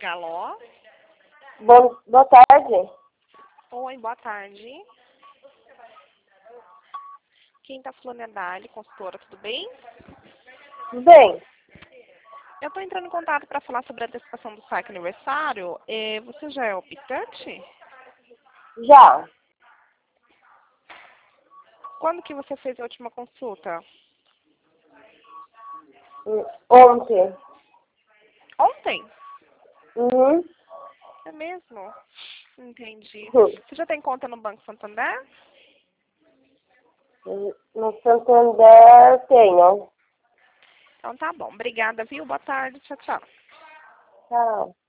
Alô? Boa tarde. Oi, boa tarde. Quem tá falando é a Dali, consultora, tudo bem? Tudo bem? Eu tô entrando em contato para falar sobre a antecipação do saque aniversário. Você já é optante? Já. Quando que você fez a última consulta? Ontem. Ontem? Uhum. É mesmo? Entendi. Uhum. Você já tem conta no Banco Santander? No Santander tenho. Então tá bom. Obrigada, viu? Boa tarde. Tchau, tchau. Tchau.